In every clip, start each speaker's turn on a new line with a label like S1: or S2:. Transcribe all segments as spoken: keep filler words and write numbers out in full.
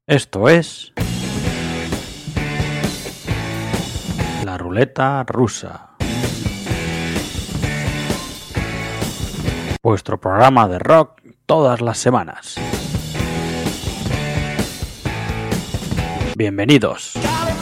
S1: Esto es La Ruleta Rusa, vuestro programa de rock todas las semanas. Bienvenidos.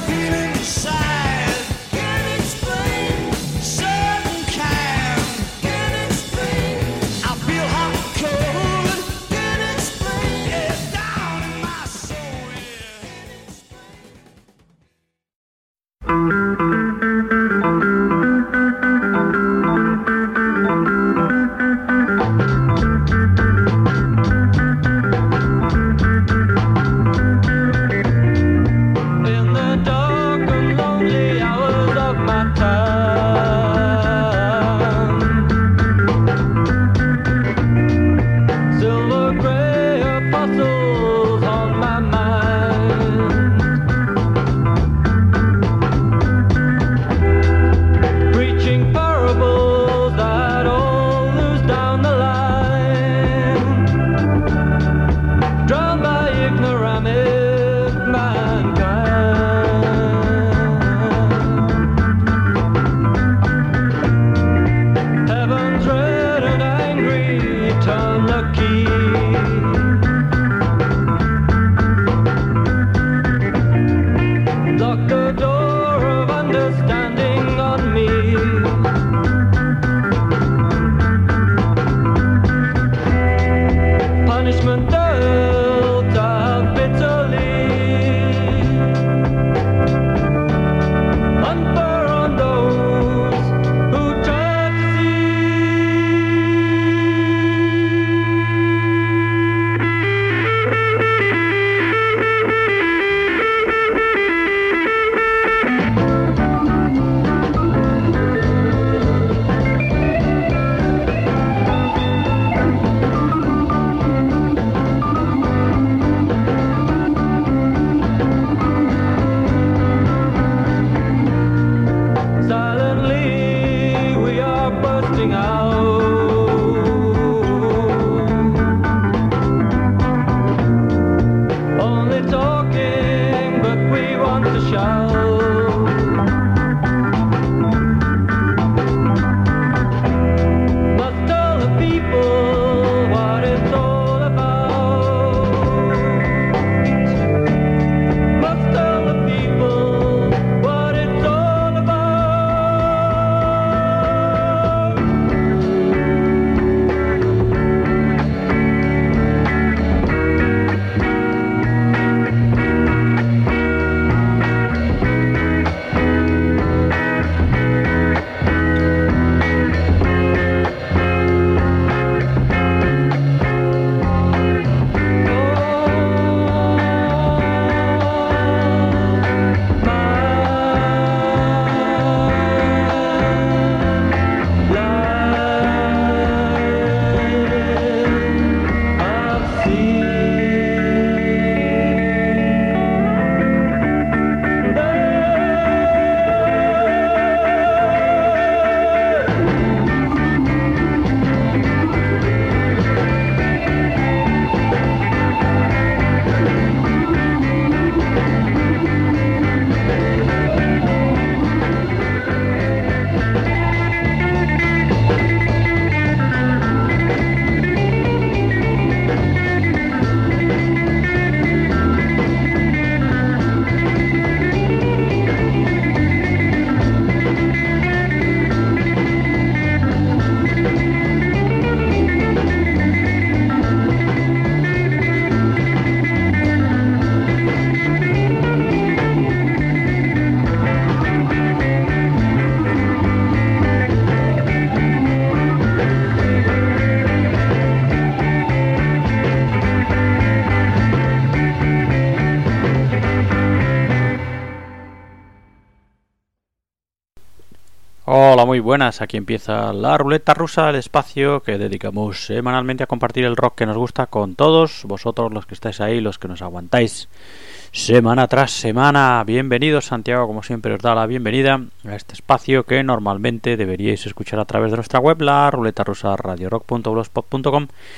S1: Hola, muy buenas, aquí empieza La Ruleta Rusa, el espacio que dedicamos semanalmente a compartir el rock que nos gusta con todos vosotros, los que estáis ahí, los que nos aguantáis semana tras semana. Bienvenidos. Santiago, como siempre, os da la bienvenida a este espacio que normalmente deberíais escuchar a través de nuestra web, la ruleta rusa radio rock punto blogspot punto com,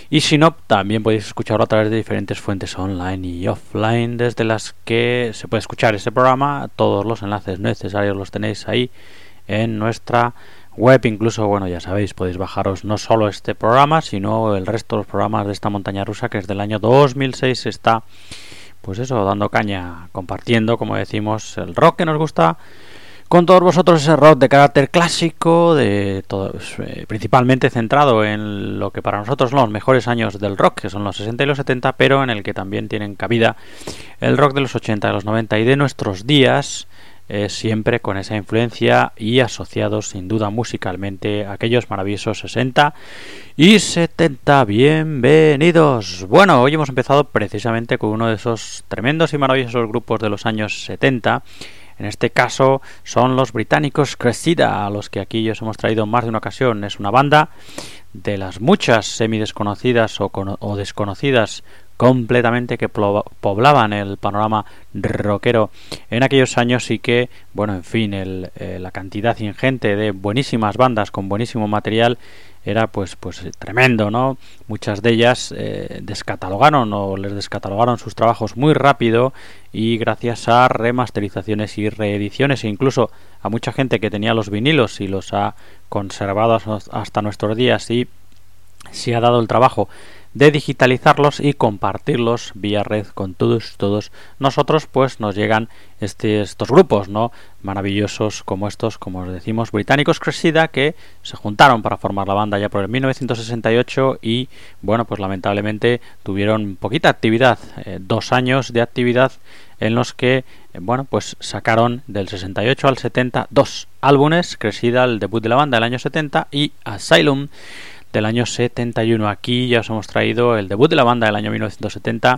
S1: Y si no, también podéis escucharlo a través de diferentes fuentes online y offline desde las que se puede escuchar este programa. Todos los enlaces necesarios los tenéis ahí en nuestra web. Incluso, bueno, ya sabéis, podéis bajaros no solo este programa, sino el resto de los programas de esta montaña rusa, que es del año dos mil seis, está, pues eso, dando caña, compartiendo, como decimos, el rock que nos gusta con todos vosotros, ese rock de carácter clásico, de todos, eh, principalmente centrado en lo que para nosotros son los mejores años del rock, que son los sesenta y los setenta, pero en el que también tienen cabida el rock de los ochenta, de los noventa y de nuestros días, eh, siempre con esa influencia y asociados sin duda musicalmente a aquellos maravillosos sesenta y setenta. Bienvenidos. Bueno, hoy hemos empezado precisamente con uno de esos tremendos y maravillosos grupos de los años setenta. En este caso son los británicos Cressida, a los que aquí os hemos traído más de una ocasión. Es una banda de las muchas semidesconocidas o, o desconocidas completamente que poblaban el panorama rockero en aquellos años, y que, bueno, en fin, el, eh, la cantidad ingente de buenísimas bandas con buenísimo material era pues pues tremendo, ¿no? Muchas de ellas eh, descatalogaron o les descatalogaron sus trabajos muy rápido, y gracias a remasterizaciones y reediciones, e incluso a mucha gente que tenía los vinilos y los ha conservado hasta nuestros días, y se ha dado el trabajo de digitalizarlos y compartirlos vía red con todos todos nosotros, pues nos llegan este, estos grupos, ¿no? Maravillosos como estos, como os decimos, británicos Cressida, que se juntaron para formar la banda ya por el mil novecientos sesenta y ocho, y bueno, pues lamentablemente tuvieron poquita actividad, eh, dos años de actividad en los que, eh, bueno, pues sacaron del sesenta y ocho al setenta dos álbumes: Cressida, el debut de la banda del año setenta, y Asylum del año setenta y uno. Aquí ya os hemos traído el debut de la banda del año mil novecientos setenta,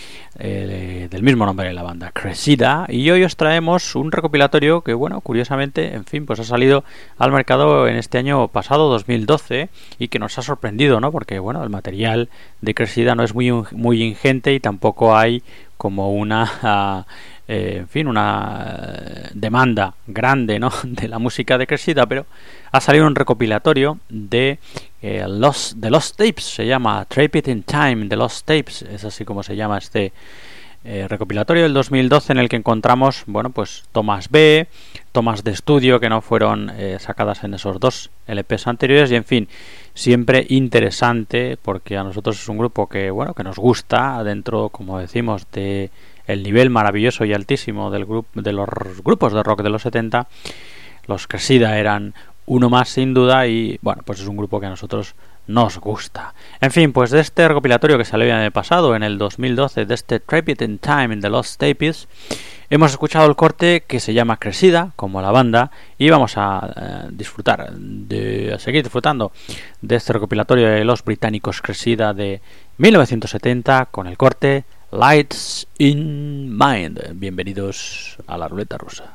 S1: eh, del mismo nombre de la banda, Cressida, y hoy os traemos un recopilatorio que, bueno, curiosamente, en fin, pues ha salido al mercado en este año pasado, dos mil doce, y que nos ha sorprendido, ¿no? Porque, bueno, el material de Cressida no es muy, muy ingente, y tampoco hay como una... Uh, Eh, en fin, una eh, demanda grande, ¿no?, de la música de Cressida, pero ha salido un recopilatorio de eh, Lost, The Lost Tapes, se llama Trip in Time, The Lost Tapes, es así como se llama este eh, recopilatorio del dos mil doce, en el que encontramos, bueno, pues tomas B, tomas de estudio que no fueron eh, sacadas en esos dos L Pes anteriores, y en fin, siempre interesante, porque a nosotros es un grupo que, bueno, que nos gusta dentro, como decimos, de el nivel maravilloso y altísimo del grupo, de los grupos de rock de los setenta. Los Cressida eran uno más sin duda, y bueno, pues es un grupo que a nosotros nos gusta. En fin, pues de este recopilatorio que salió en el pasado, en el dos mil doce, de este Trip in Time in the Lost Tapes, hemos escuchado el corte que se llama Cressida, como la banda, y vamos a eh, disfrutar, de a seguir disfrutando de este recopilatorio de los británicos Cressida de mil novecientos setenta con el corte Lights in Mind. Bienvenidos a la ruleta rusa.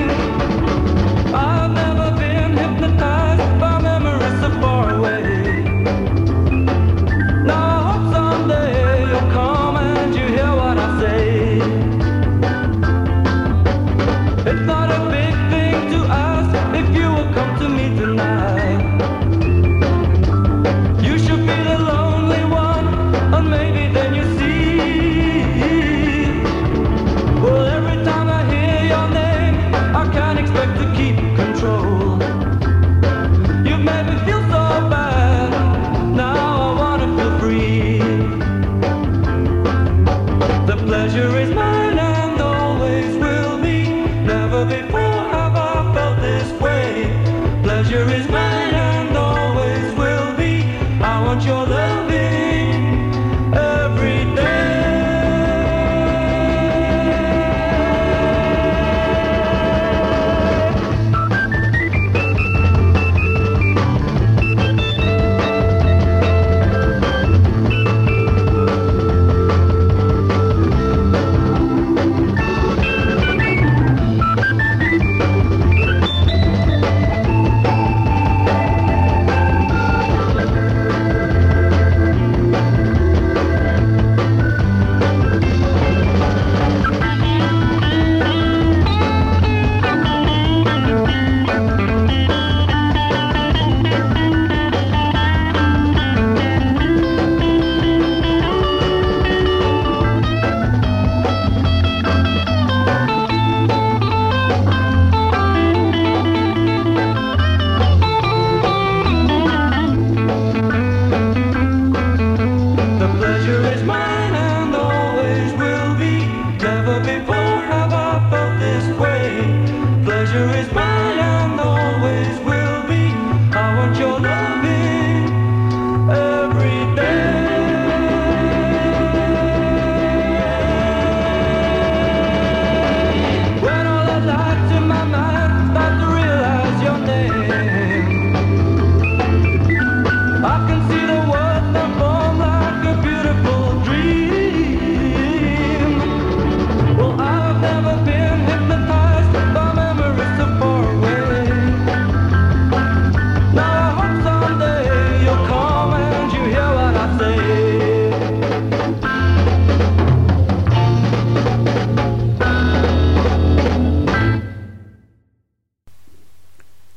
S2: I've never been hypnotized by memories so far away.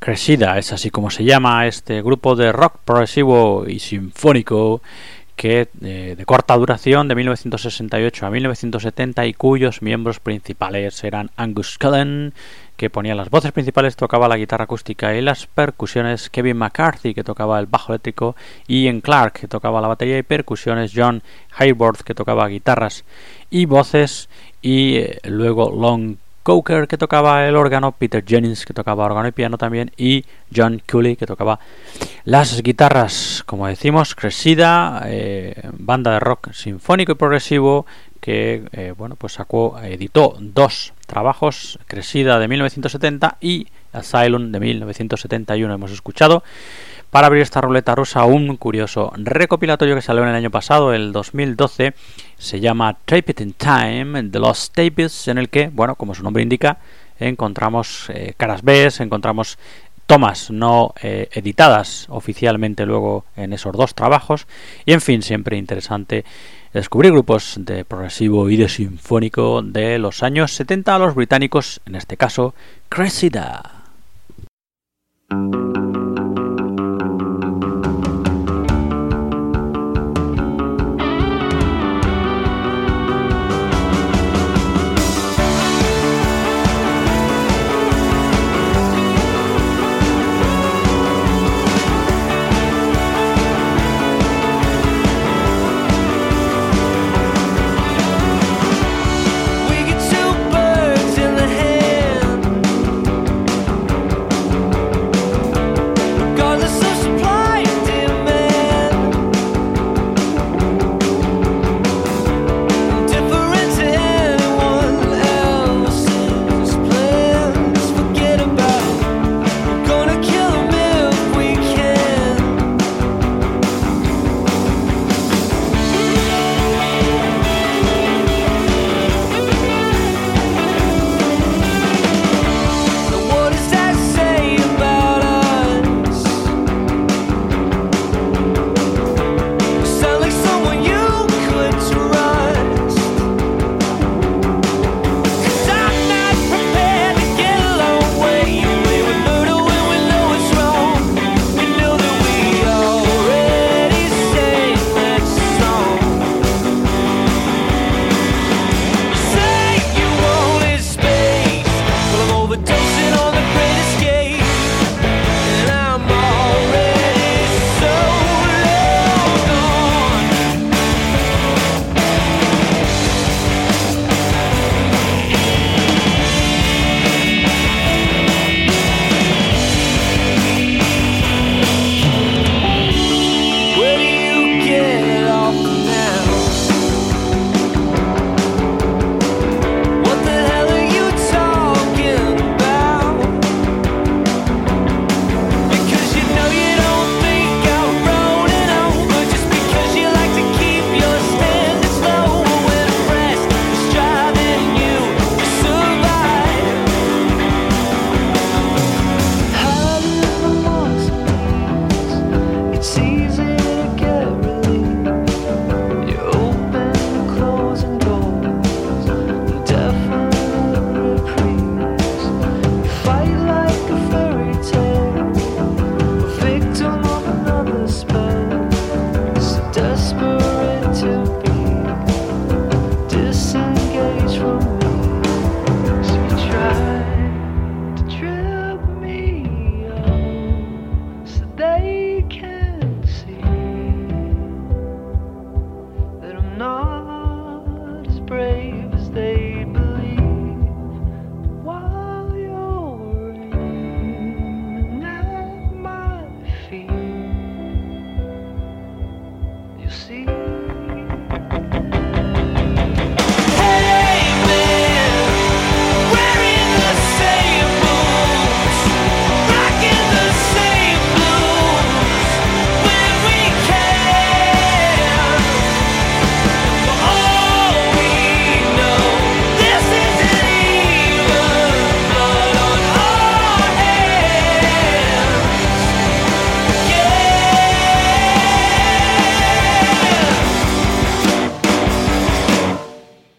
S1: Cressida es así como se llama este grupo de rock progresivo y sinfónico que eh, de corta duración de mil novecientos sesenta y ocho a mil novecientos setenta y cuyos miembros principales eran Angus Cullen, que ponía las voces principales, tocaba la guitarra acústica y las percusiones, Kevin McCarthy, que tocaba el bajo eléctrico, Ian Clark, que tocaba la batería y percusiones, John Hayworth, que tocaba guitarras y voces, y eh, luego Lon Coker, que tocaba el órgano, Peter Jennings, que tocaba órgano y piano también, y John Cooley, que tocaba las guitarras. Como decimos, Cressida, eh, banda de rock sinfónico y progresivo que eh, bueno, pues sacó, editó dos trabajos, Cressida de mil novecientos setenta y Asylum de mil novecientos setenta y uno. Hemos escuchado, para abrir esta ruleta rusa, un curioso recopilatorio que salió en el año pasado, el dos mil doce, se llama Tape It in Time, The Lost Tapes, en el que, bueno, como su nombre indica, encontramos eh, caras B, encontramos tomas no eh, editadas oficialmente luego en esos dos trabajos, y en fin, siempre interesante descubrir grupos de progresivo y de sinfónico de los años setenta a los británicos, en este caso, Cressida.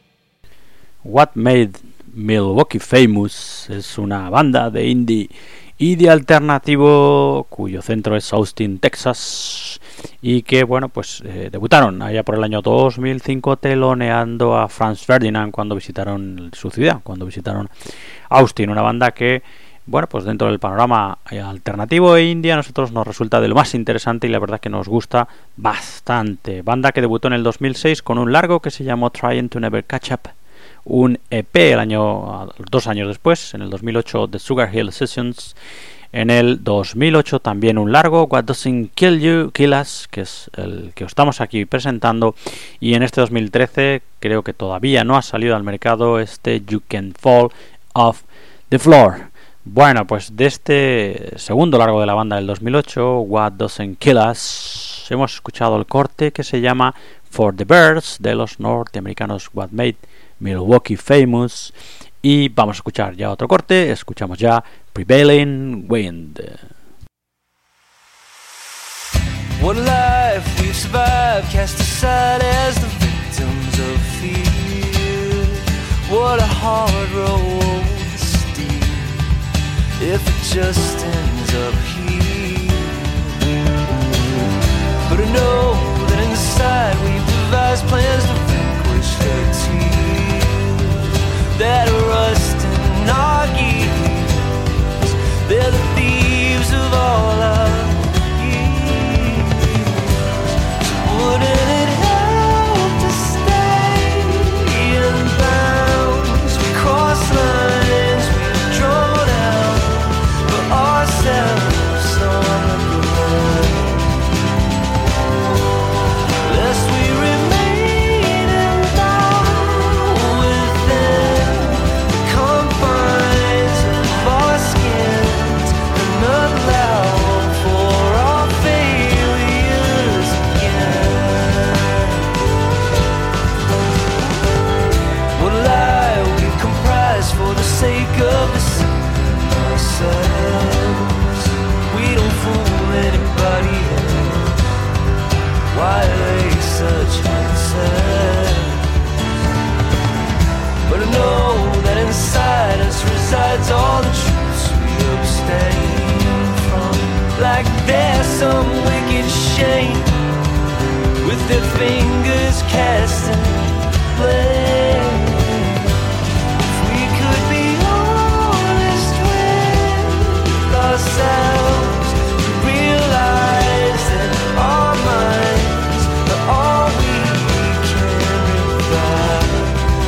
S1: What Made Milwaukee Famous es una banda de indie y de alternativo cuyo centro es Austin, Texas, y que bueno pues eh, debutaron allá por el año dos mil cinco teloneando a Franz Ferdinand cuando visitaron su ciudad, cuando visitaron Austin, una banda que bueno pues dentro del panorama alternativo e indie a nosotros nos resulta de lo más interesante y la verdad que nos gusta bastante. Banda que debutó en el dos mil seis con un largo que se llamó Trying to Never Catch Up, un E P el año dos años después, en el dos mil ocho, The Sugar Hill Sessions. En el dos mil ocho también un largo, What Doesn't Kill You, Kill Us, que es el que estamos aquí presentando. Y en este dos mil trece creo que todavía no ha salido al mercado este You Can Fall Off the Floor. Bueno, pues de este segundo largo de la banda del dos mil ocho, What Doesn't Kill Us, hemos escuchado el corte que se llama For the Birds, de los norteamericanos What Made Milwaukee Famous, y vamos a escuchar ya otro corte. Escuchamos ya Prevailing Wind.
S2: What a life we've survived, cast aside as the victims of fear. What a hard road to steer if it just ends up here. But I know that inside we've devised plans to vanquish the tears that rust in our gears. They're the thieves of all our years. So wouldn't it help to stay in bounds? We cross lines we've drawn out for ourselves on the ground. Lest we remain in bound within the confines of our skins and allow for our failures again. What a lie we comprise for the sake of deceiving ourselves. We don't fool anybody else. Why are they such concerns? But I know that inside us resides all the truths we abstain from. Like there's some wicked shame with their fingers casting blame. If we could be honest with ourselves, to realize that our minds are all we can revive.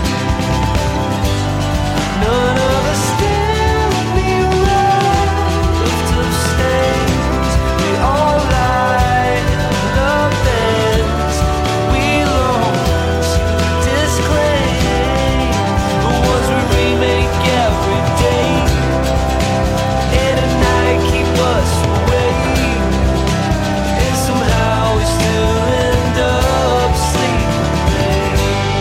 S2: None of us still bereft of stains. We all lie in the beds we long to disclaim, the ones we remake every day, and at night keep us awake, and somehow we still end up sleeping.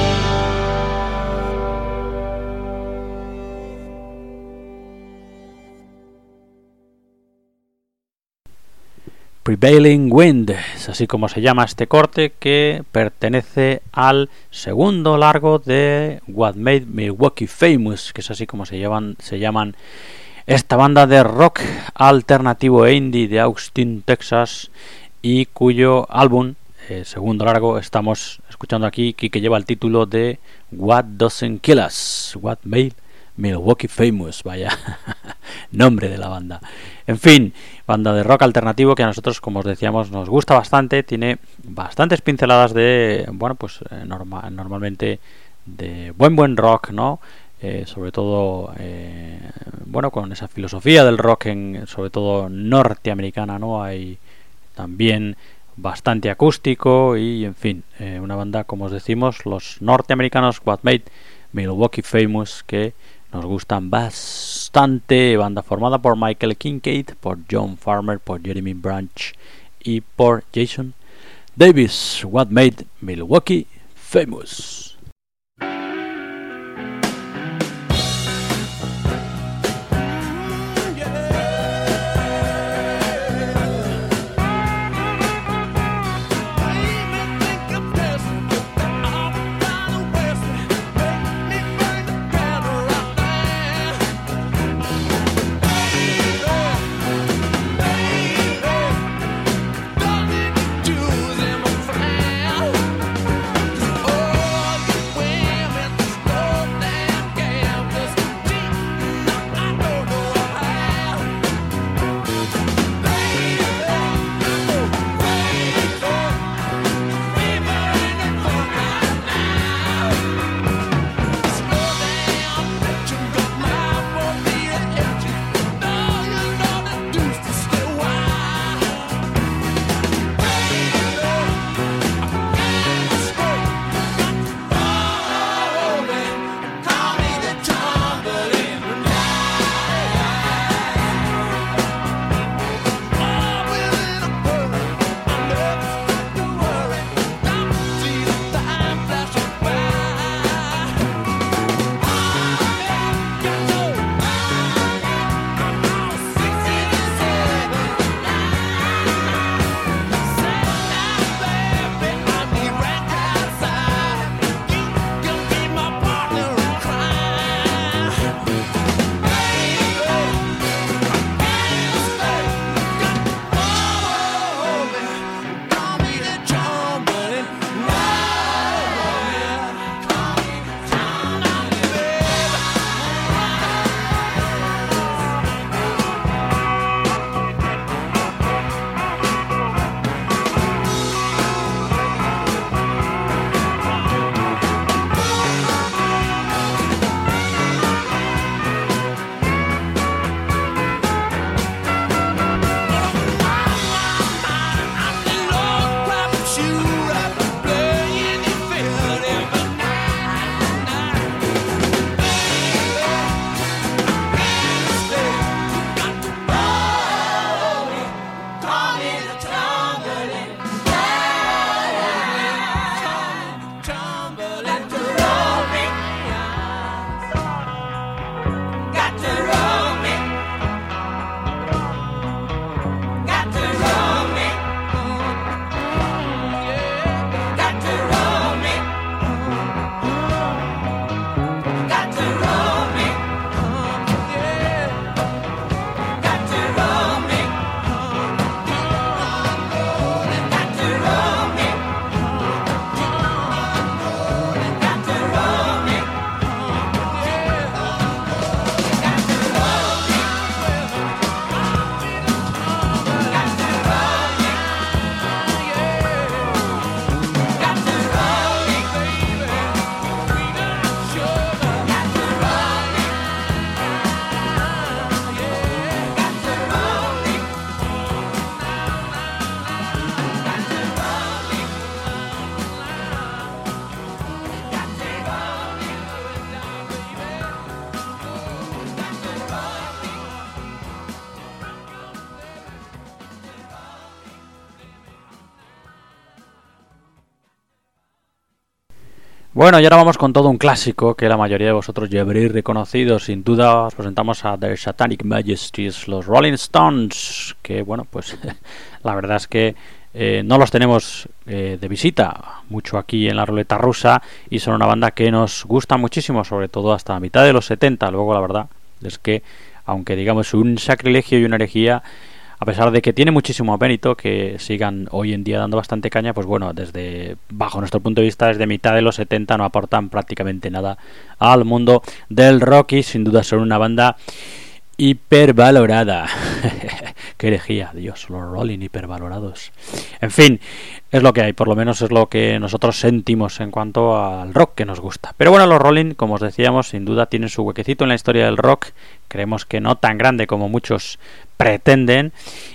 S1: Prevailing Wind, es así como se llama este corte, que pertenece al segundo largo de What Made Milwaukee Famous, que es así como se llaman, se llaman esta banda de rock alternativo e indie de Austin, Texas, y cuyo álbum, eh, segundo largo, estamos escuchando aquí, que lleva el título de What Doesn't Kill Us, What Made Milwaukee Famous, vaya nombre de la banda. En fin, banda de rock alternativo que a nosotros, como os decíamos, nos gusta bastante. Tiene bastantes pinceladas de, bueno, pues eh, norma, normalmente de buen buen rock, ¿no? Eh, sobre todo, eh, bueno, con esa filosofía del rock, en, sobre todo norteamericana, ¿no? Hay también bastante acústico y, en fin, eh, una banda, como os decimos, los norteamericanos What Made Milwaukee Famous, que nos gustan bastante. Banda formada por Michael Kincaid, por John Farmer, por Jeremy Branch y por Jason Davis. What Made Milwaukee Famous. Bueno, y ahora vamos con todo un clásico que la mayoría de vosotros ya habréis reconocido. Sin duda os presentamos a Their Satanic Majesties, los Rolling Stones, que bueno, pues la verdad es que eh, no los tenemos eh, de visita mucho aquí en la ruleta rusa y son una banda que nos gusta muchísimo, sobre todo hasta la mitad de los setenta. Luego la verdad es que, aunque digamos un sacrilegio y una herejía, a pesar de que tiene muchísimo mérito que sigan hoy en día dando bastante caña, pues bueno, desde bajo nuestro punto de vista, desde mitad de los setenta no aportan prácticamente nada al mundo del rock y sin duda son una banda hipervalorada. Qué herejía, Dios, los Rolling hipervalorados. En fin, es lo que hay, por lo menos es lo que nosotros sentimos en cuanto al rock que nos gusta. Pero bueno, los Rolling, como os decíamos, sin duda tienen su huequecito en la historia del rock. Creemos que no tan grande como muchos pretenden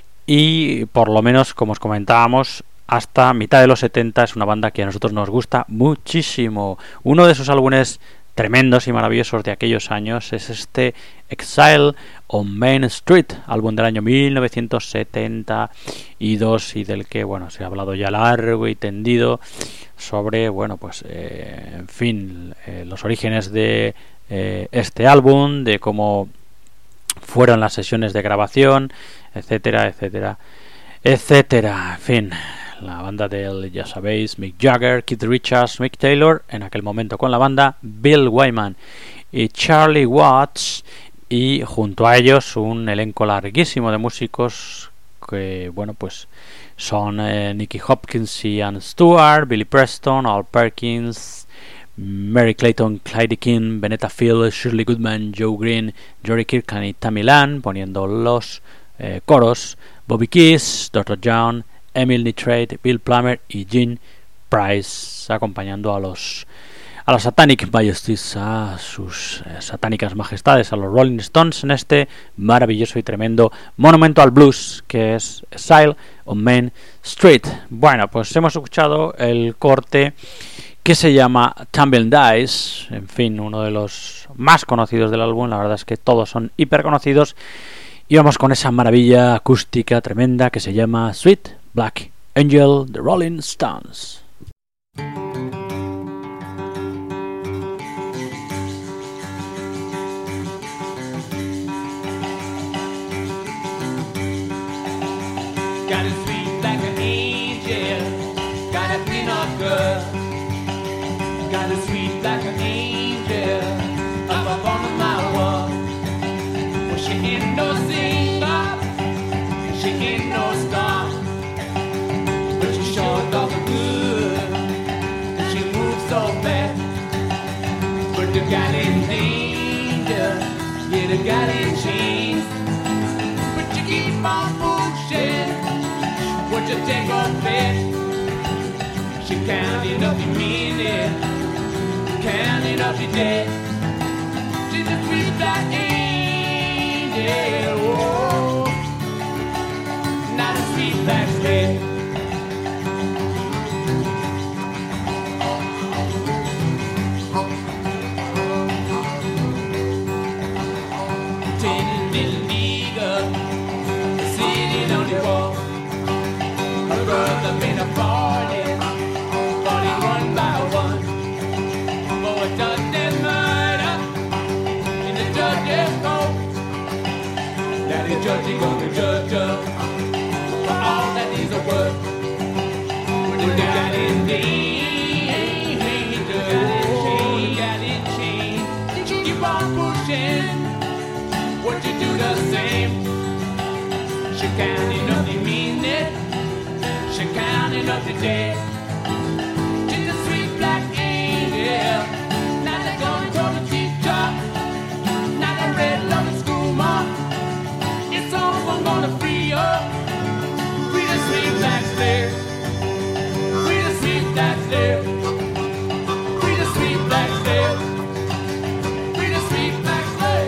S1: y por lo menos, como os comentábamos, hasta mitad de los setenta es una banda que a nosotros nos gusta muchísimo. Uno de esos álbumes tremendos y maravillosos de aquellos años es este Exile on Main Street, álbum del año mil novecientos setenta y dos y del que bueno se ha hablado ya largo y tendido sobre bueno pues eh, en fin eh, los orígenes de eh, este álbum, de cómo fueron las sesiones de grabación, etcétera, etcétera, etcétera. En fin, la banda del, ya sabéis, Mick Jagger, Keith Richards, Mick Taylor, en aquel momento con la banda, Bill Wyman y Charlie Watts, y junto a ellos un elenco larguísimo de músicos que, bueno, pues son eh, Nicky Hopkins y Ian Stewart, Billy Preston, Al Perkins, Mary Clayton, Clyde King, Venetta Phil, Shirley Goodman, Joe Green, Jory Kirkham y Tammy Lan, poniendo los eh, coros, Bobby Keys, doctor John, Emil Nitrate, Bill Plummer y Gene Price, acompañando a los a los Satanic Majesties, a sus eh, satánicas majestades, a los Rolling Stones, en este maravilloso y tremendo monumento al blues que es Exile on Main Street. Bueno, pues hemos escuchado el corte que se llama Tumbling Dice, en fin, uno de los más conocidos del álbum. La verdad es que todos son hiper conocidos. Y vamos con esa maravilla acústica tremenda que se llama Sweet Black Angel, The Rolling Stones.
S2: Got a sweet like an angel, got a clean up girl. Got a sweet like an angel, up up on my wall. Well, she ain't no singer, she ain't no star, but she sure does good, and she moves so fast. But the gal in danger, yeah, the gal in chains. But you keep on pushing, what you take on faith. She counting up the minute, counting up the day. She's a sweet black angel, oh, not a sweet black slave. Ten little eagle sitting on the wall. Her brother made a party, party one by one. For a judge's murder in the judge's court. Now the judge is gonna judge her for all that is a word. When the got in danger, got in chains, keep on pushing. What you do the same. She counting up the minute, she counting up the day. She's a sweet black angel, not a gun told teacher, not a red loving school mom. It's someone gonna free her, free the sweet black slave, free the sweet black slave, free the sweet black slave, free the sweet black slave.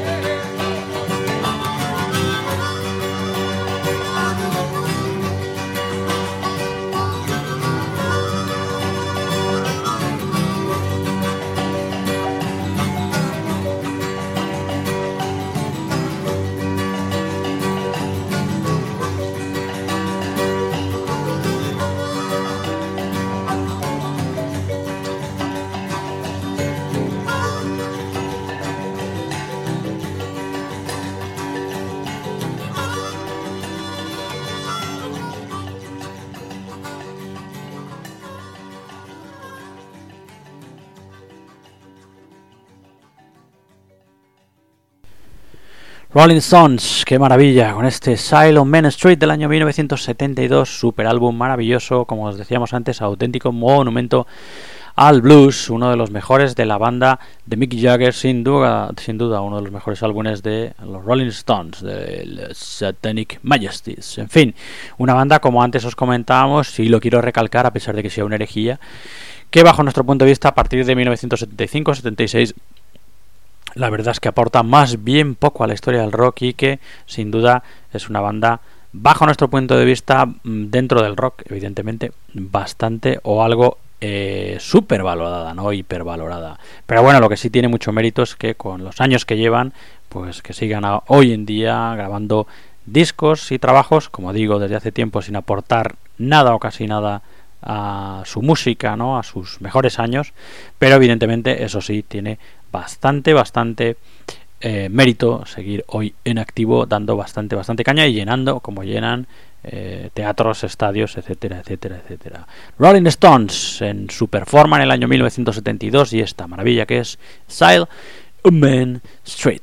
S1: Rolling Stones, qué maravilla, con este Sail on Main Street del año mil novecientos setenta y dos, super álbum maravilloso, como os decíamos antes, auténtico monumento al blues, uno de los mejores de la banda de Mick Jagger, sin duda, sin duda uno de los mejores álbumes de los Rolling Stones, de Satanic Majesties. En fin, una banda, como antes os comentábamos, y lo quiero recalcar a pesar de que sea una herejía, que bajo nuestro punto de vista a partir de mil novecientos setenta y cinco setenta y seis la verdad es que aporta más bien poco a la historia del rock y que sin duda es una banda bajo nuestro punto de vista dentro del rock evidentemente bastante o algo eh, súper valorada, no hipervalorada, pero bueno, lo que sí tiene mucho mérito es que con los años que llevan pues que sigan a, hoy en día grabando discos y trabajos, como digo, desde hace tiempo sin aportar nada o casi nada a su música, ¿no? A sus mejores años, pero evidentemente eso sí tiene bastante bastante eh, mérito seguir hoy en activo dando bastante bastante caña y llenando como llenan eh, teatros, estadios, etcétera, etcétera, etcétera. Rolling Stones en su performance en el año mil novecientos setenta y dos y esta maravilla que es Sail on Main Street.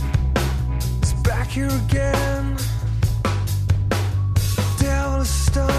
S2: Here again, devil is stuck.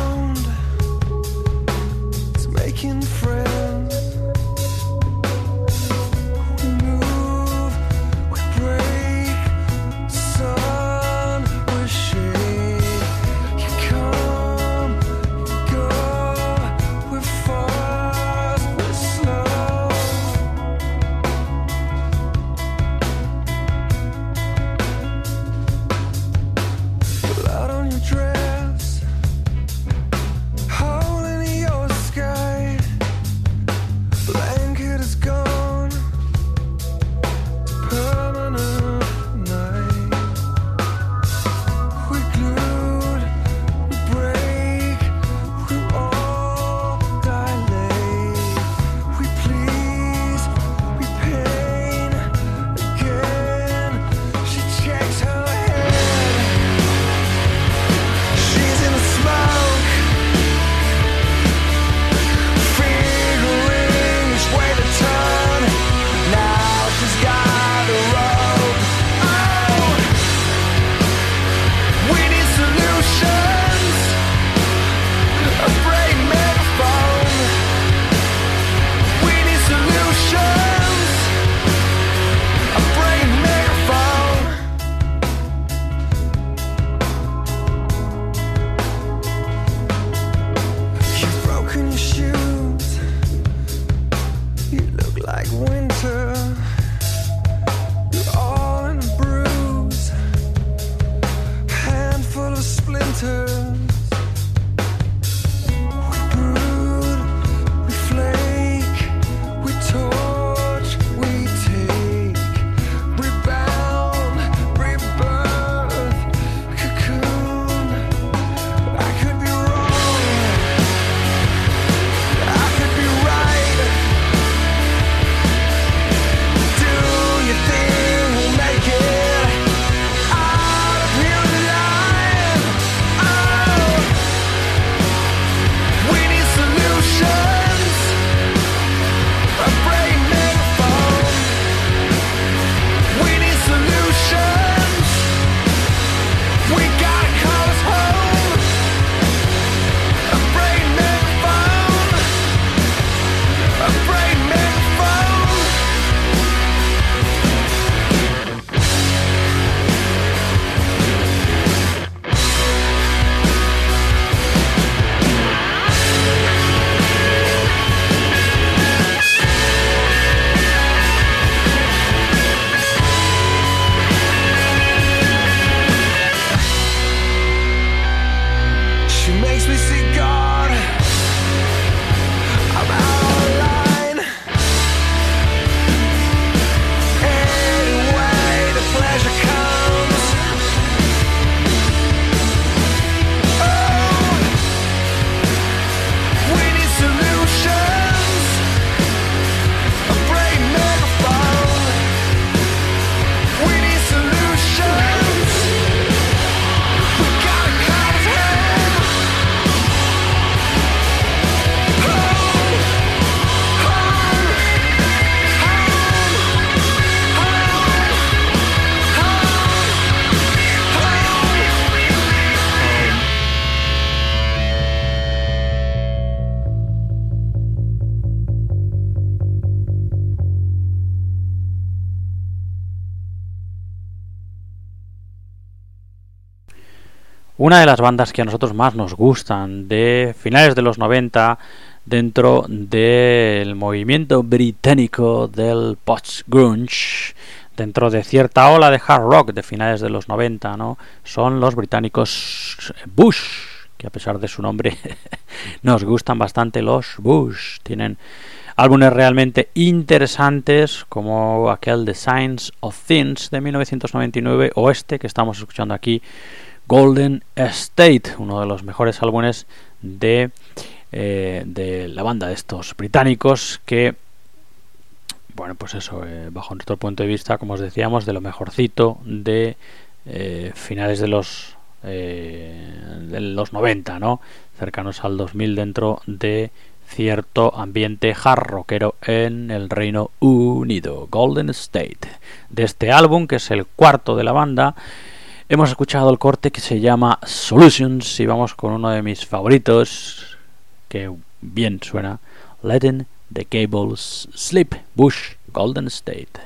S1: una de las bandas que a nosotros más nos gustan de finales de los noventa dentro del movimiento británico del post-grunge, dentro de cierta ola de hard rock de finales de los noventa, ¿no? Son los británicos Bush, que a pesar de su nombre nos gustan bastante los Bush. Tienen álbumes realmente interesantes como aquel The Signs of Things de mil novecientos noventa y nueve o este que estamos escuchando aquí, Golden State, uno de los mejores álbumes de, eh, de la banda de estos británicos que, bueno, pues eso, eh, bajo nuestro punto de vista, como os decíamos, de lo mejorcito de eh, finales de los eh, de los noventa, ¿no? Cercanos al dos mil dentro de cierto ambiente hard rockero en el Reino Unido. Golden State. De este álbum, que es el cuarto de la banda, hemos escuchado el corte que se llama Solutions y vamos con uno de mis favoritos, que bien suena, Letting the Cables Sleep, Bush, Golden State.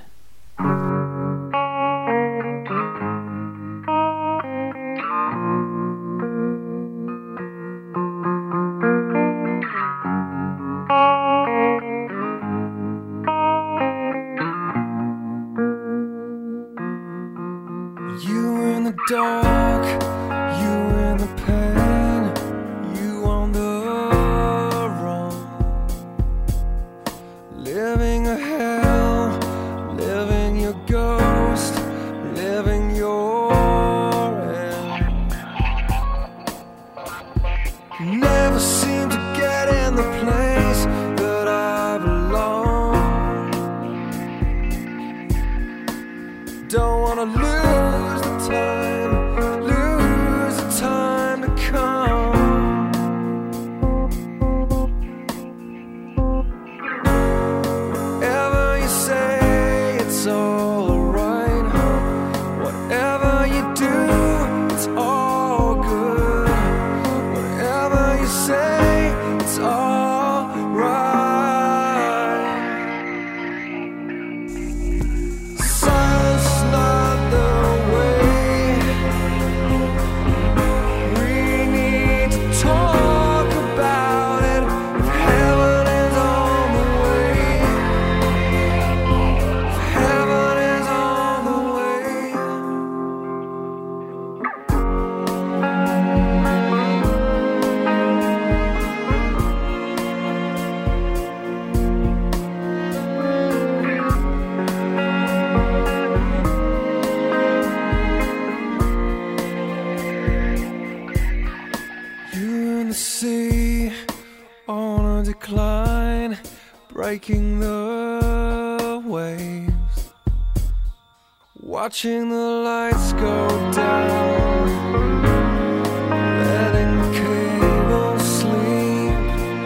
S2: Dark, you in the pain, you on the run, living a hell, living your ghost, living your end. Never seem to get in the place that I belong. Don't wanna lose the time, breaking the waves, watching the lights go down, letting the cable sleep.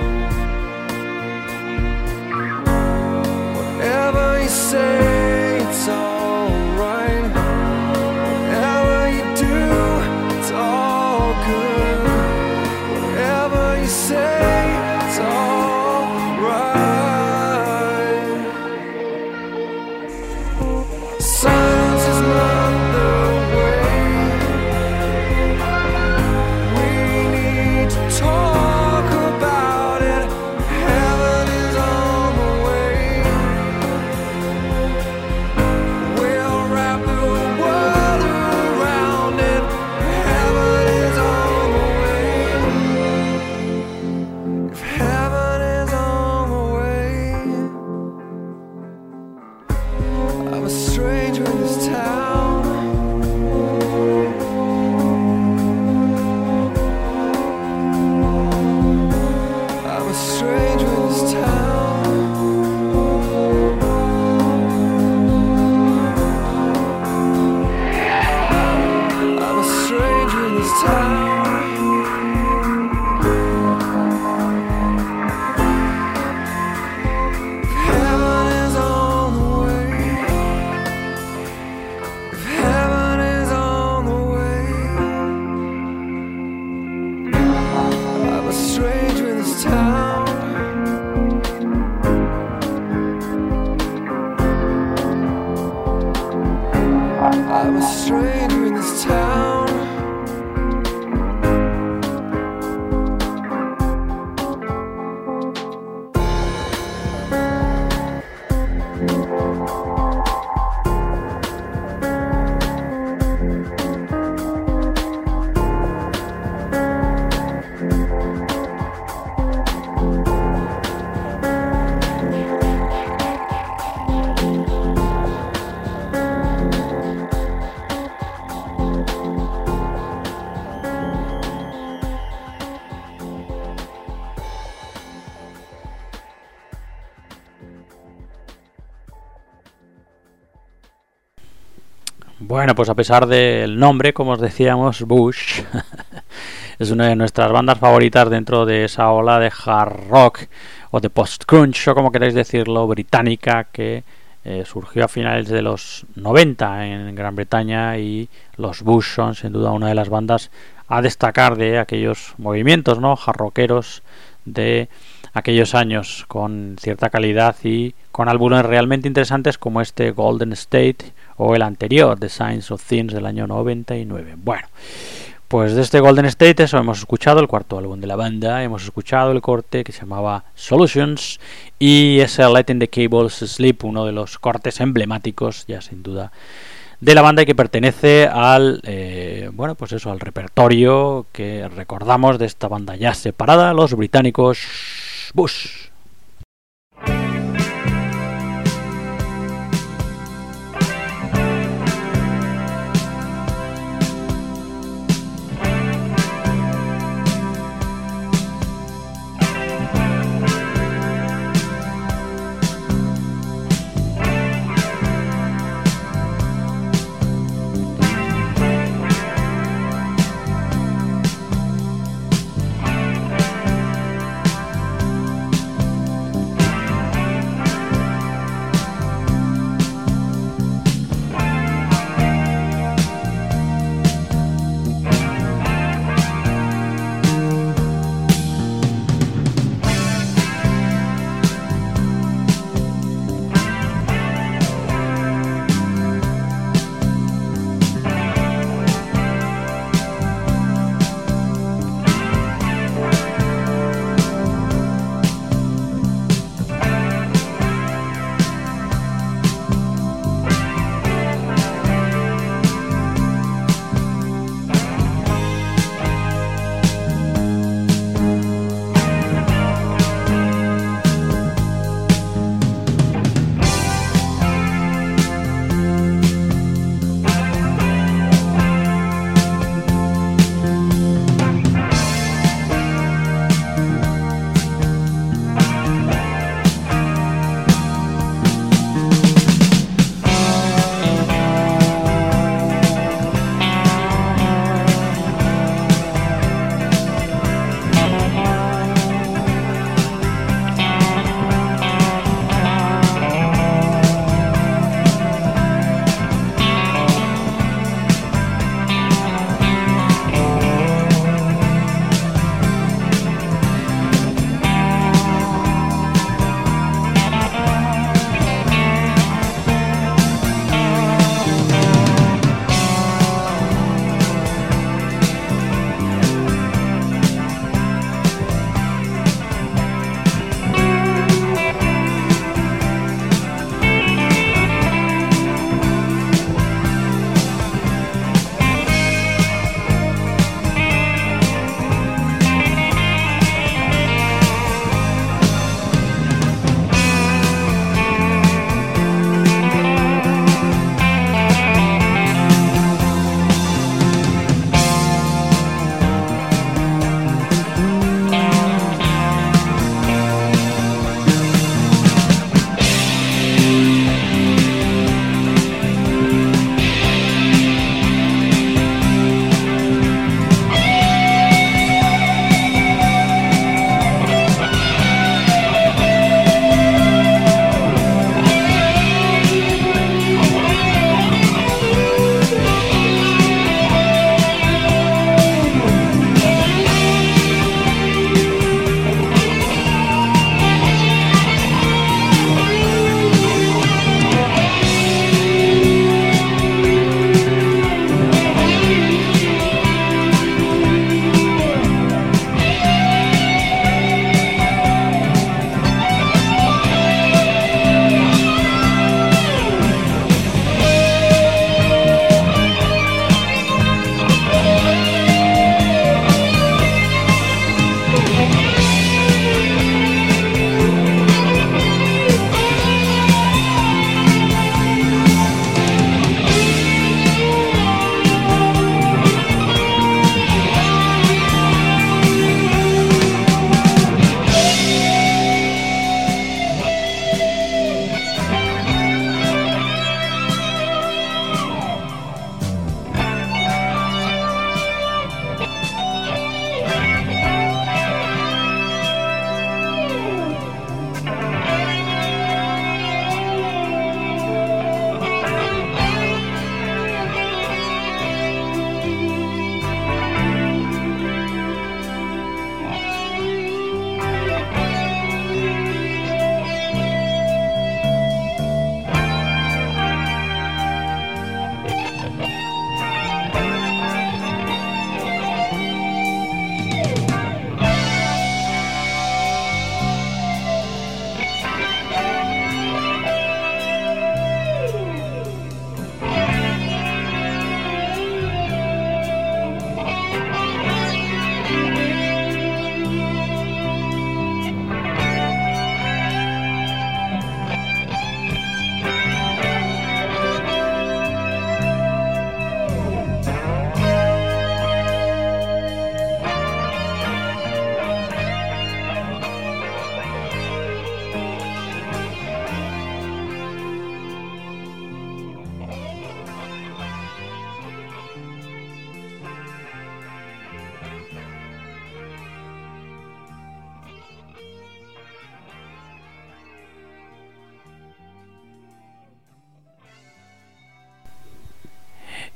S2: Whatever you say, it's alright. Whatever you do, it's all good. Whatever you say, it's all
S1: Bueno, pues a pesar del nombre, como os decíamos, Bush es una de nuestras bandas favoritas dentro de esa ola de hard rock o de post-crunch, o como queráis decirlo, británica, que eh, surgió a finales de los noventa en Gran Bretaña, y los Bush son sin duda una de las bandas a destacar de aquellos movimientos, ¿no?, hard rockeros de aquellos años, con cierta calidad y con álbumes realmente interesantes como este Golden State o el anterior, The Signs of Things, del año noventa y nueve. Bueno, pues de este Golden State, eso hemos escuchado, el cuarto álbum de la banda, hemos escuchado el corte que se llamaba Solutions, y ese Letting the Cables Sleep, uno de los cortes emblemáticos, ya sin duda, de la banda, y que pertenece al eh, bueno, pues eso, al repertorio que recordamos de esta banda ya separada, los británicos Bush.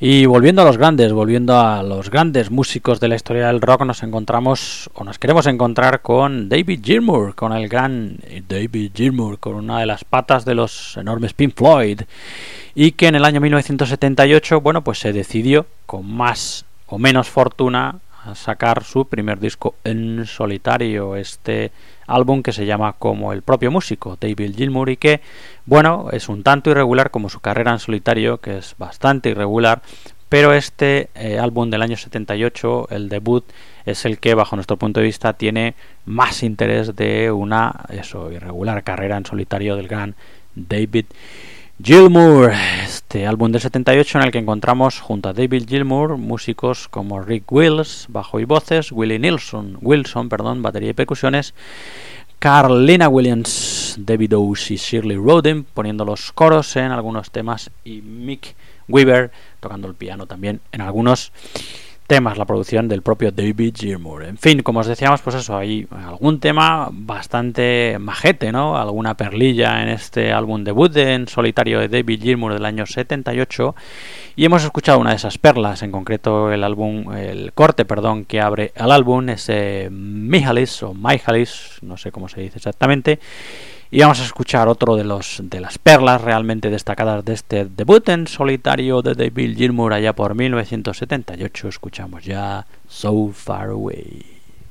S1: Y volviendo a los grandes, volviendo a los grandes músicos de la historia del rock, nos encontramos, o nos queremos encontrar con David Gilmour, con el gran David Gilmour, con una de las patas de los enormes Pink Floyd, y que en el año mil novecientos setenta y ocho, bueno, pues se decidió, con más o menos fortuna, a sacar su primer disco en solitario, este álbum que se llama como el propio músico, David Gilmour, y que, bueno, es un tanto irregular como su carrera en solitario, que es bastante irregular, pero este eh, álbum del año setenta y ocho, el debut, es el que, bajo nuestro punto de vista, tiene más interés de una, eso, irregular carrera en solitario del gran David Gilmour. Este álbum del setenta y ocho en el que encontramos junto a David Gilmour músicos como Rick Wills, bajo y voces, Willie Nilsson, Wilson, perdón, batería y percusiones, Carlina Williams, David Owes y Shirley Roden poniendo los coros en algunos temas, y Mick Weaver tocando el piano también en algunos temas, la producción del propio David Gilmour. En fin, como os decíamos, pues eso, hay algún tema bastante majete, ¿no? Alguna perlilla en este álbum debut de, en solitario de David Gilmour del año setenta y ocho, y hemos escuchado una de esas perlas, en concreto el álbum, el corte, perdón, que abre el álbum, ese Mihalis o Mihalis, no sé cómo se dice exactamente. Y vamos a escuchar otro de los de las perlas realmente destacadas de este debut en solitario de David Gilmour allá por mil novecientos setenta y ocho. Escuchamos ya So Far Away.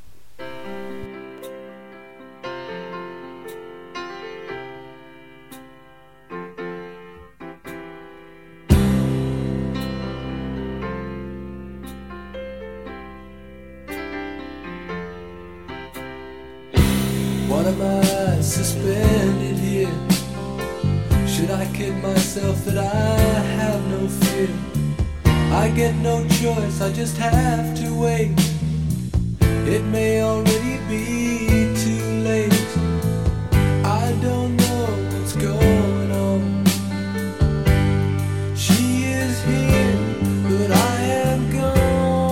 S2: What am I suspended here? Should I kid myself that I have no fear? I get no choice, I just have to wait. It may already be too late. I don't know what's going on. She is here, but I am gone.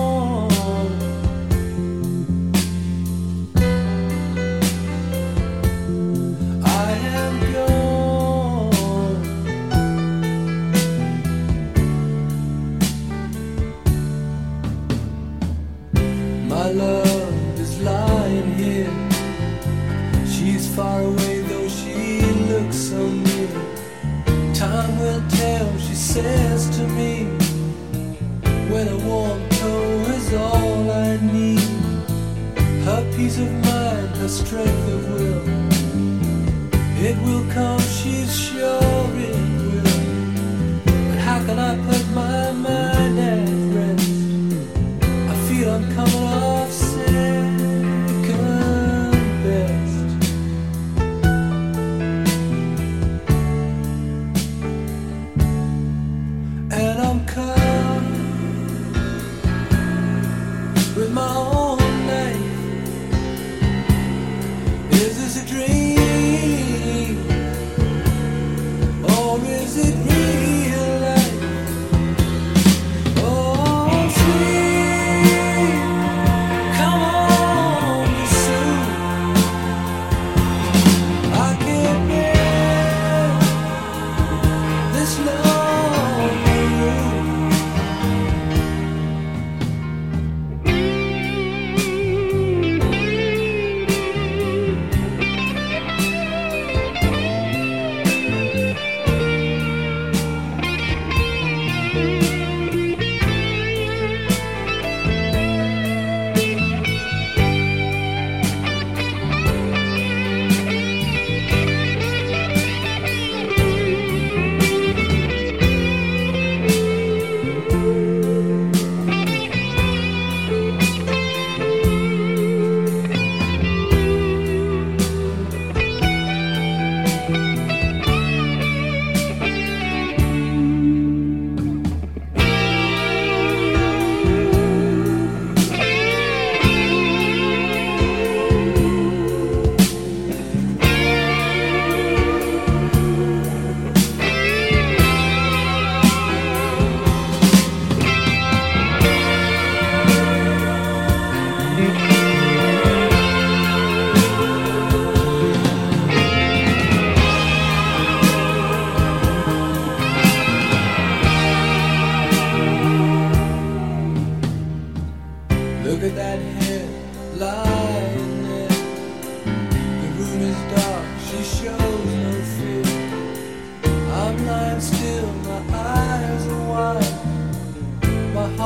S2: My love is lying here. She's far away though she looks so near. Time will tell, she says to me, when a warm toe is all I need. Her peace of mind, her strength of will, it will come, she's sure it will. But how can I put my mind at rest? I feel I'm coming off second best. And I'm caught with my own knife. Is this a dream? Or is it real life? Oh, sweet, come on, be soon. I can't bear this lonely room.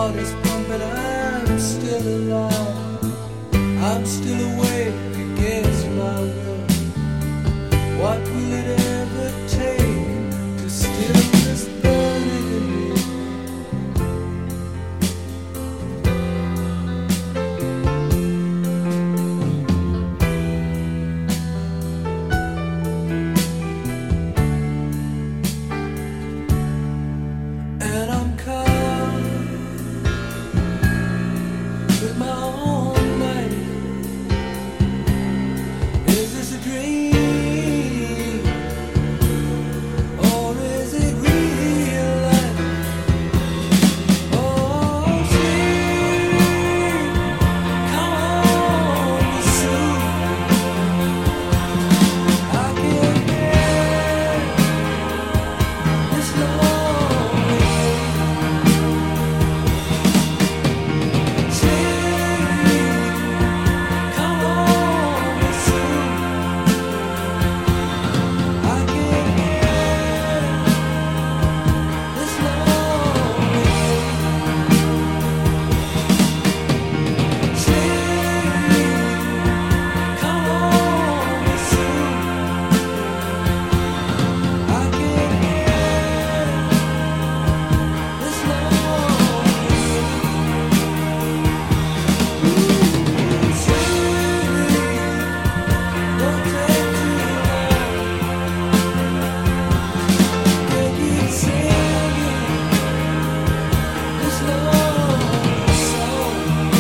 S2: heart is pumping, I'm still alive. I'm still awake against my will. What will it ever take to still this burning in me? And I'm caught with my own mind. Is this a dream, or is it real life? Oh, sleep, come on, soon. I can't bear this lonely sleep, come on, soon. I can't bear this lonely sleep, come on, soon. I can't bear this lonely sleep. Don't take too long. Can't keep singing this lonely song.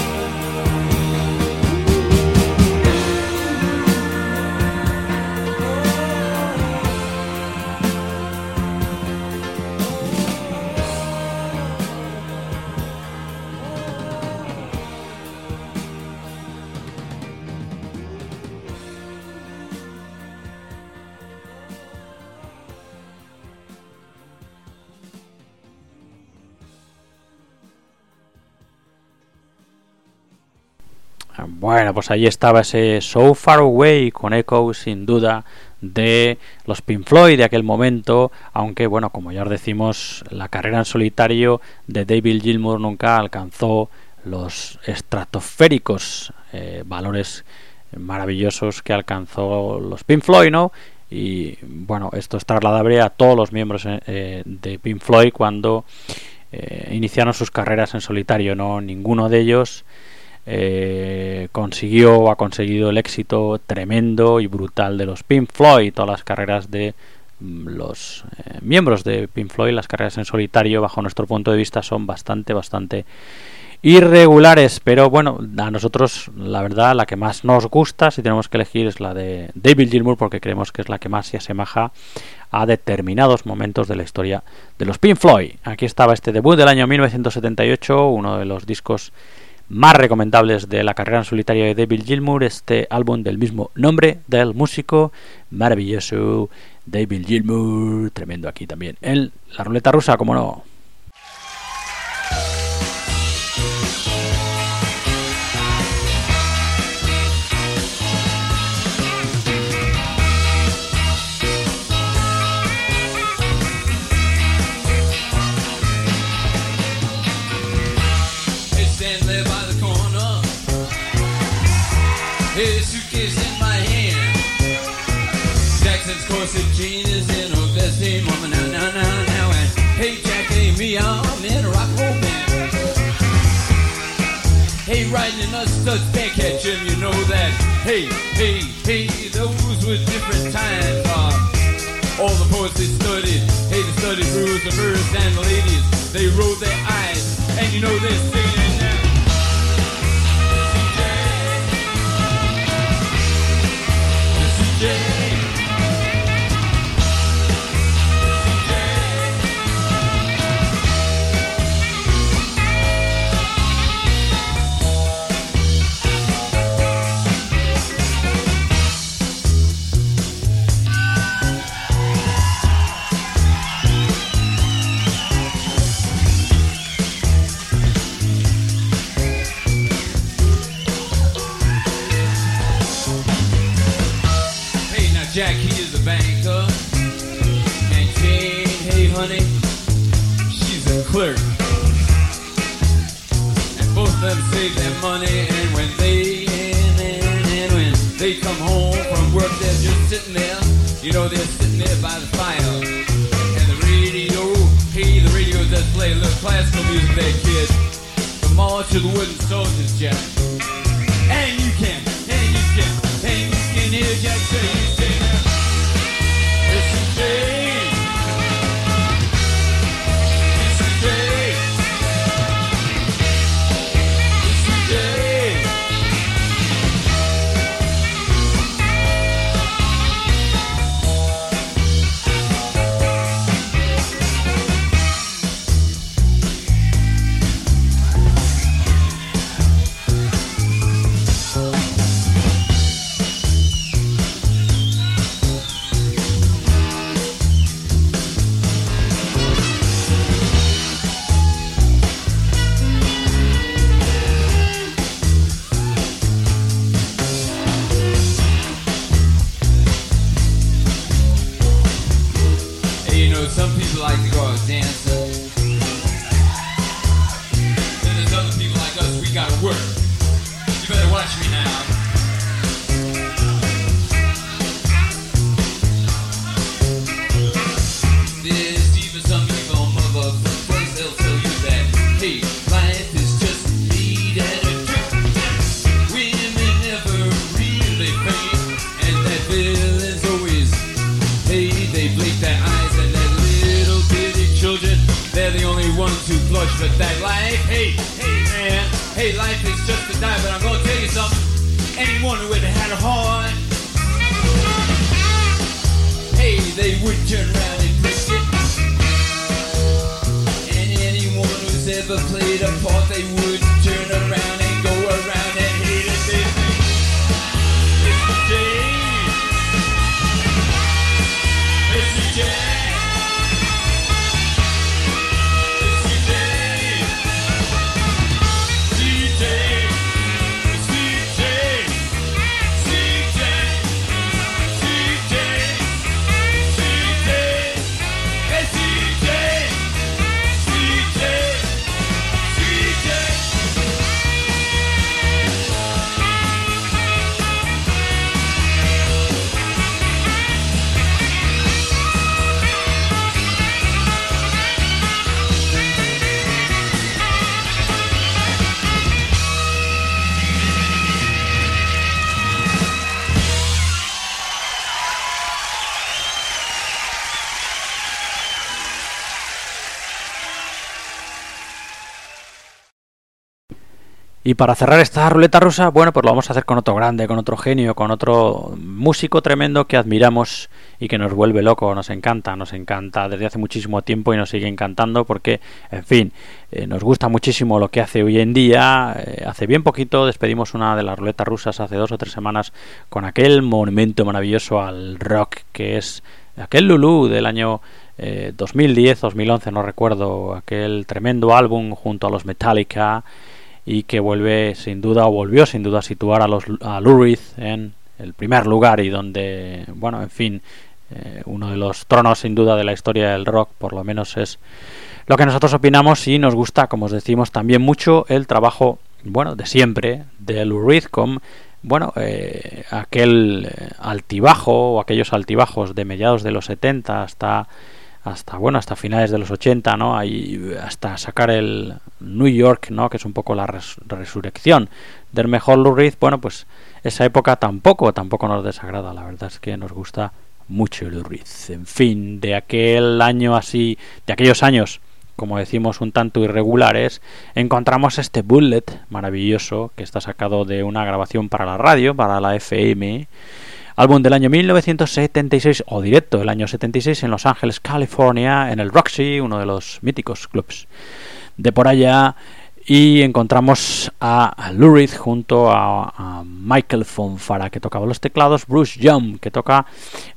S1: Bueno, pues ahí estaba ese So Far Away con eco sin duda de los Pink Floyd de aquel momento, aunque bueno, como ya os decimos, la carrera en solitario de David Gilmour nunca alcanzó los estratosféricos eh, valores maravillosos que alcanzó los Pink Floyd, ¿no? Y bueno, esto es trasladable a todos los miembros eh, de Pink Floyd cuando eh, iniciaron sus carreras en solitario, ¿no? Ninguno de ellos Eh, consiguió o ha conseguido el éxito tremendo y brutal de los Pink Floyd. Todas las carreras de mm, los eh, miembros de Pink Floyd, las carreras en solitario, bajo nuestro punto de vista, son bastante, bastante irregulares. Pero bueno, a nosotros la verdad la que más nos gusta, si tenemos que elegir, es la de David Gilmour, porque creemos que es la que más se asemeja a determinados momentos de la historia de los Pink Floyd. Aquí estaba este debut del año mil novecientos setenta y ocho, uno de los discos más recomendables de la carrera en solitario de David Gilmour, este álbum del mismo nombre del músico maravilloso David Gilmour, tremendo aquí también en la ruleta rusa, como no.
S3: Hey, suitcase in my hand. Jackson's corset jeans is in her best day, mama, now, now, now, now. And hey, Jack, hey, me, I'm in a rock and roll band. Hey, riding in a studs back at Jim, you know that. Hey, hey, hey, those were different times. Uh, all the poets they studied, hey, they studied rules, the birds and the ladies. They rolled their eyes, and you know they're singing it now. Jack, he is a banker, and Jane, hey honey, she's a clerk. them save their money, and when they and, and, and when they come home from work, they're just sitting there. You know, they're sitting there by the fire, and the radio, hey, the radio does play a little classical music there, kid. The March of the Wooden Soldiers, Jack. And you can, and you can, and you can hear Jack say, you say now, listen, Jay, listen, Jay, listen, Jay. Some people like to go out dancing. Then there's other people like us, we gotta work. You better watch me now. There's even some people, motherfuckers, they'll tell you that, hey, life is just a need and a drink. Women never really pay, and that villain's always, hey, they blink their eyes and that little bitty children, they're the only ones who blush for that life. Hey, hey man, hey, life is just a die, but I'm gonna tell you something. Anyone who ever had a heart, hey, they would turn around and break it. And anyone who's ever played a part, they would turn around and go around and hate it, baby. It's the day. It's the day.
S1: Y para cerrar esta ruleta rusa, bueno, pues lo vamos a hacer con otro grande, con otro genio, con otro músico tremendo que admiramos y que nos vuelve loco, nos encanta, nos encanta desde hace muchísimo tiempo y nos sigue encantando porque, en fin, eh, nos gusta muchísimo lo que hace hoy en día. Eh, hace bien poquito despedimos una de las ruletas rusas, hace dos o tres semanas, con aquel monumento maravilloso al rock que es aquel Lulu del año eh, dos mil diez, dos mil once, no recuerdo, aquel tremendo álbum junto a los Metallica, y que vuelve sin duda o volvió sin duda a situar a los a Lou Reed en el primer lugar y donde, bueno, en fin, eh, uno de los tronos sin duda de la historia del rock, por lo menos es lo que nosotros opinamos, y nos gusta, como os decimos, también mucho el trabajo, bueno, de siempre de Lou Reed con, bueno, eh, aquel altibajo o aquellos altibajos de mediados de los setenta hasta hasta bueno hasta finales de los ochenta, ¿no? Ahí hasta sacar el New York, ¿no? Que es un poco la res- resurrección del mejor Lou Reed. Bueno, pues esa época tampoco tampoco nos desagrada, la verdad es que nos gusta mucho Lou Reed. En fin, de aquel año así, de aquellos años, como decimos, un tanto irregulares, encontramos este Bullet maravilloso que está sacado de una grabación para la radio, para la F M, álbum del año mil novecientos setenta y seis, o directo del año setenta y seis en Los Ángeles, California, en el Roxy, uno de los míticos clubs de por allá, y encontramos a Lou Reed junto a, a Michael Fonfara, que tocaba los teclados, Bruce Young, que toca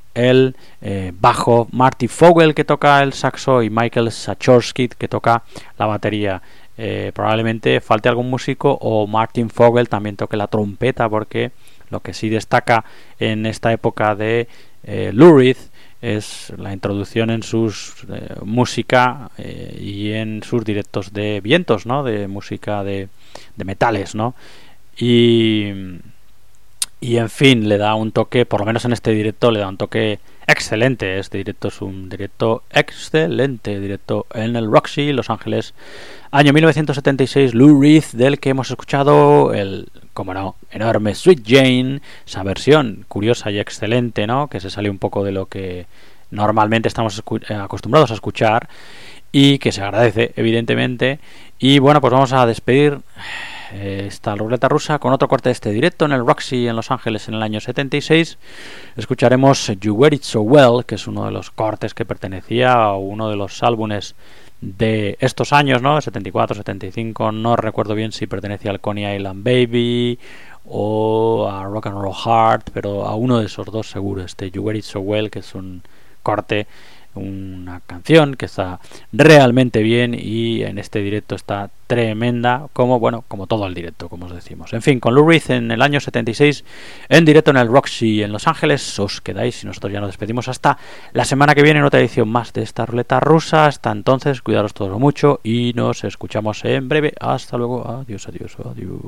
S1: el eh, bajo, Marty Fogel, que toca el saxo, y Michael Sachorsky, que toca la batería. Eh, probablemente falte algún músico, o Martin Fogel también toque la trompeta, porque lo que sí destaca en esta época de eh, Lou Reed es la introducción en sus eh, música eh, y en sus directos de vientos, ¿no? De música de, de metales, ¿no? Y, y en fin, le da un toque, por lo menos en este directo, le da un toque excelente. Este directo es un directo excelente, directo en el Roxy, Los Ángeles, año mil novecientos setenta y seis. Lou Reed, del que hemos escuchado el, como no, enorme Sweet Jane, esa versión curiosa y excelente, ¿no? Que se sale un poco de lo que normalmente estamos acostumbrados a escuchar y que se agradece, evidentemente. Y bueno, pues vamos a despedir esta ruleta rusa con otro corte de este directo en el Roxy en Los Ángeles en el año setenta y seis. Escucharemos You Wear It So Well, que es uno de los cortes que pertenecía a uno de los álbumes de estos años, ¿no? setenta y cuatro, setenta y cinco, no recuerdo bien si pertenecía al Coney Island Baby o a Rock and Roll Heart, pero a uno de esos dos seguro, este You Wear It So Well, que es un corte, una canción que está realmente bien y en este directo está tremenda, como bueno, como todo el directo, como os decimos. En fin, con Lou Reed en el año setenta y seis, en directo en el Roxy en Los Ángeles, os quedáis y nosotros ya nos despedimos hasta la semana que viene en otra edición más de esta ruleta rusa. Hasta entonces, cuidaros todos mucho y nos escuchamos en breve. Hasta luego, adiós, adiós, adiós.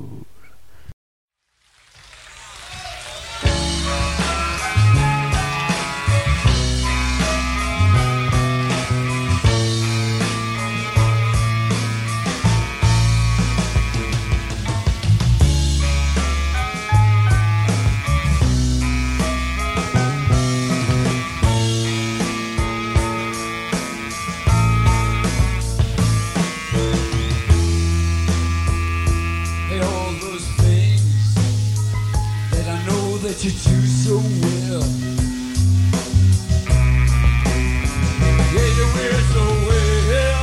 S3: You do so well. Yeah, you wear it so well.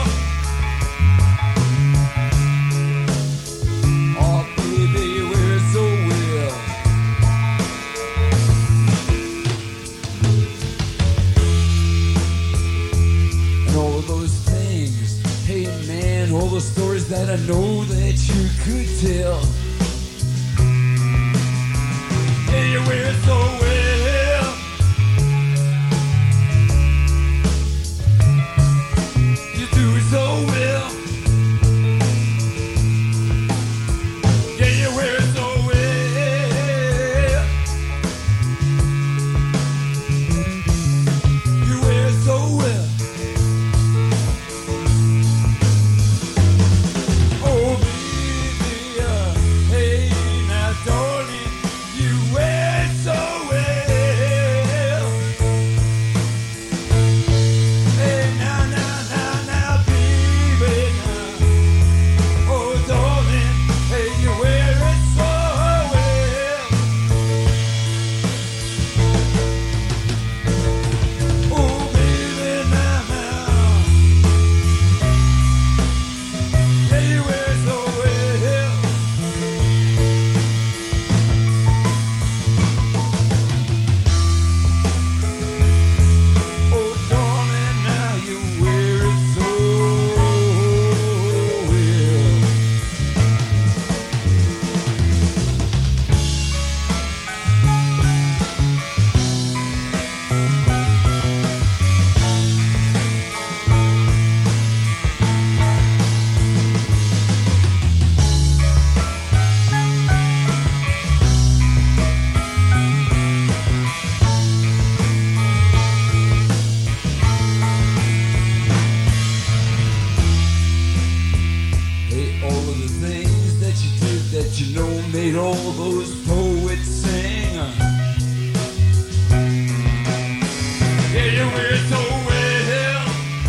S3: Oh, baby, you wear it so well. And all those things, hey man, all the stories that I know that you could tell. You wear it so well. You do it so well. Yeah, you wear it so well. You wear it so well. Oh, baby, uh, hey, now darling. So well. Hey, now, now, now, now, baby, now. Oh, darling, hey, you wear it so well. Oh, baby, now, now. Yeah, you wear it so well. You know, made all those poets sing. Yeah, you wear it so well.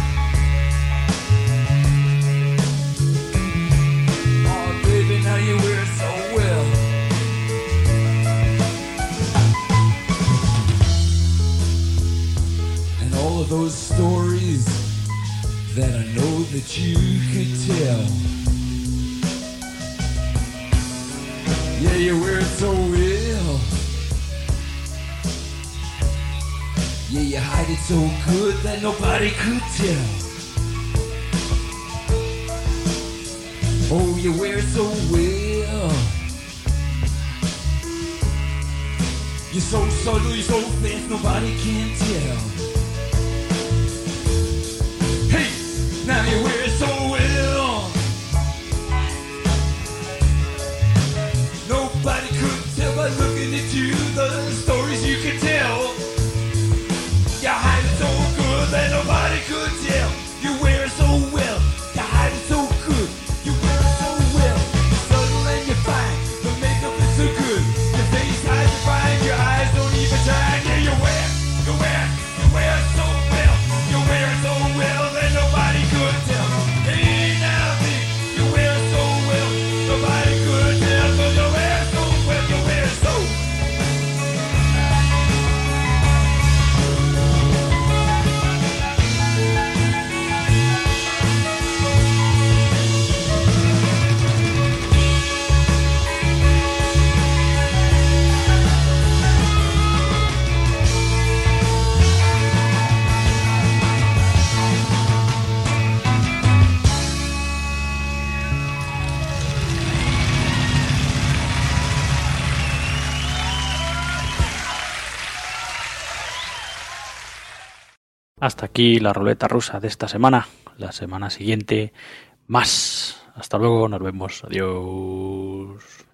S3: Oh, baby, now you wear it so well. And all of those stories that I know that you could tell. Yeah, you wear it so well. Yeah, you hide it so good that nobody could tell. Oh, you wear it so well. You're so subtle, you're so fast, nobody can tell. you wear it so well. Nobody could tell by looking at you the stories you could tell. You hide it so good that nobody could tell. You wear it so well. You hide it so good. You wear it so well. You're subtle and you're fine. The makeup is so good. Your face hides the fine. Your eyes don't even shine. Yeah, you wear it. You wear it. You wear it so well. You wear it so well that nobody could tell. Hey, now, Vic, you wear it so well. Nobody could tell. So you wear it so well. You wear it so.
S1: Hasta aquí la ruleta rusa de esta semana. La semana siguiente, más. Hasta luego, nos vemos. Adiós.